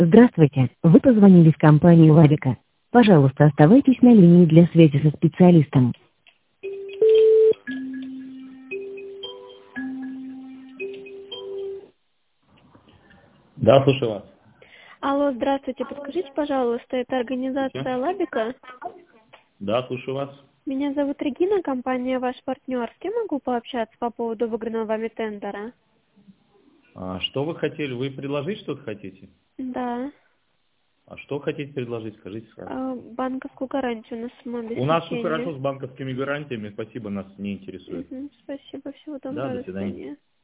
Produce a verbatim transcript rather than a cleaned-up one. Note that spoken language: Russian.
Здравствуйте, вы позвонили в компанию Лавика. Пожалуйста, оставайтесь на линии для связи со специалистом. Да, слушаю вас. Алло, здравствуйте. Подскажите, пожалуйста, это Здравствуйте. организация Лабика? Да, слушаю вас. Меня зовут Регина, компания «Ваш партнер». С кем могу пообщаться по поводу выигранного вами тендера? А, что вы хотели? Вы предложить что-то хотите? Да. А что хотите предложить? Скажите сразу. А, банковскую гарантию на У нас все самообеспечение. хорошо с банковскими гарантиями. Спасибо, нас не интересует. Мгм, спасибо, всего Да, доброго, до до свидания. свидания.